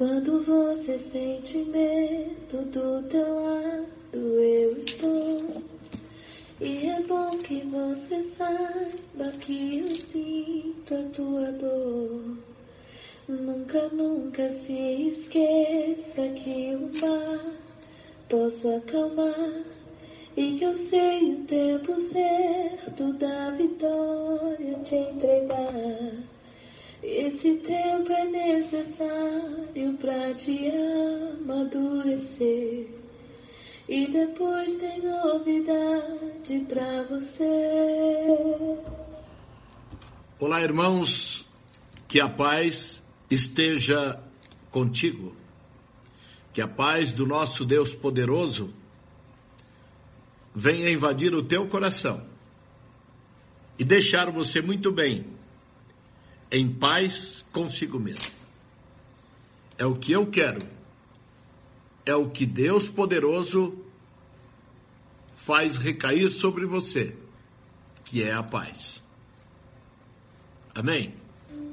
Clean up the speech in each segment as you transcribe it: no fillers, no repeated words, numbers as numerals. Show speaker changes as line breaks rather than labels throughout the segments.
Quando você sente medo, do teu lado eu estou. E é bom que você saiba que eu sinto a tua dor. Nunca, nunca se esqueça que o mar posso acalmar. E que eu sei o tempo certo da vitória te entregar. Esse tempo é necessário pra te amadurecer. E depois tem novidade pra você.
Olá, irmãos, que a paz esteja contigo. Que a paz do nosso Deus poderoso venha invadir o teu coração e deixar você muito bem, em paz consigo mesmo. É o que eu quero, é o que Deus poderoso faz recair sobre você, que é a paz. Amém?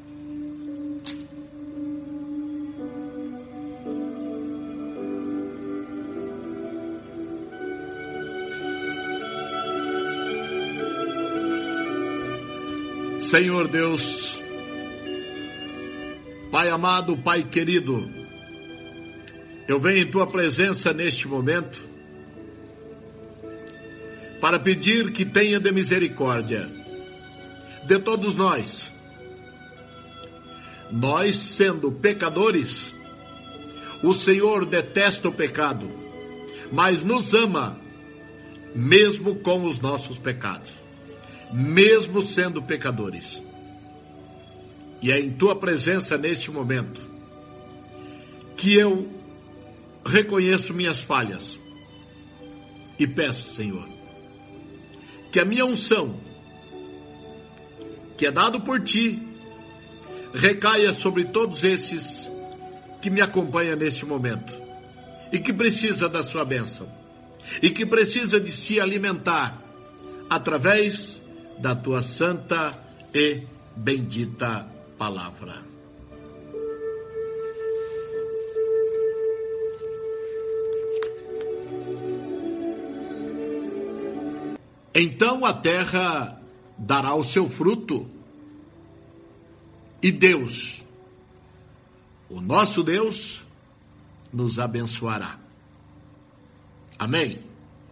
Senhor Deus, Pai amado, Pai querido, eu venho em Tua presença neste momento para pedir que tenha de misericórdia de todos nós. Nós, sendo pecadores, o Senhor detesta o pecado, mas nos ama, mesmo com os nossos pecados, mesmo sendo pecadores. E é em Tua presença neste momento que eu reconheço minhas falhas e peço, Senhor, que a minha unção, que é dado por Ti, recaia sobre todos esses que me acompanham neste momento e que precisa da Sua bênção e que precisa de se alimentar através da Tua santa e bendita palavra. Então a terra dará o seu fruto, e Deus, o nosso Deus, nos abençoará. Amém?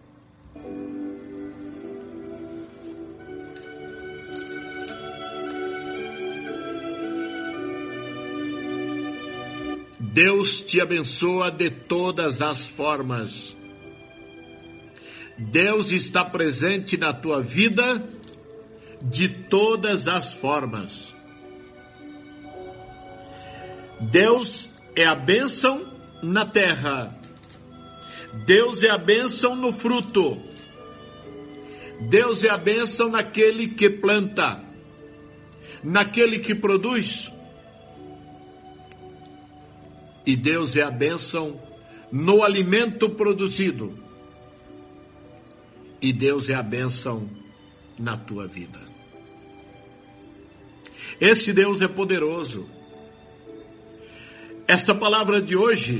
Deus te abençoa de todas as formas. Deus está presente na tua vida de todas as formas. Deus é a bênção na terra. Deus é a bênção no fruto. Deus é a bênção naquele que planta, naquele que produz. E Deus é a bênção no alimento produzido. E Deus é a bênção na tua vida. Esse Deus é poderoso. Esta palavra de hoje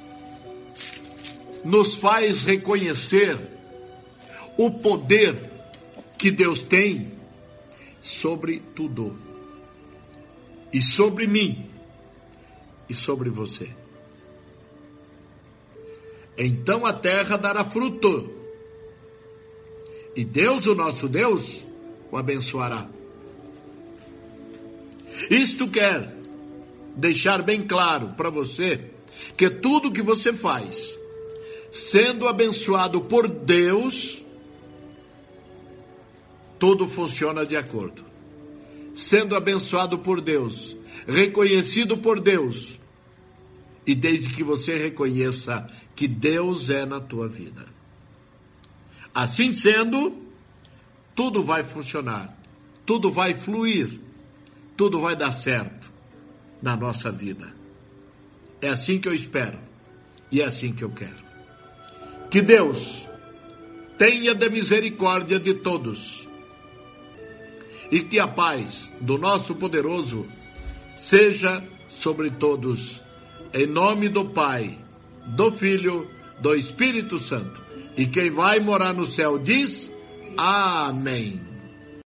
nos faz reconhecer o poder que Deus tem sobre tudo. E sobre mim. E sobre você. Então a terra dará fruto. E Deus, o nosso Deus, o abençoará. Isto quer deixar bem claro para você que tudo que você faz, sendo abençoado por Deus, tudo funciona de acordo. Sendo abençoado por Deus, reconhecido por Deus, e desde que você reconheça que Deus é na tua vida. Assim sendo, tudo vai funcionar, tudo vai fluir, tudo vai dar certo na nossa vida. É assim que eu espero e é assim que eu quero. Que Deus tenha de misericórdia de todos e que a paz do nosso poderoso seja sobre todos. Em nome do Pai, do Filho, do Espírito Santo. E quem vai morar no céu diz: Amém.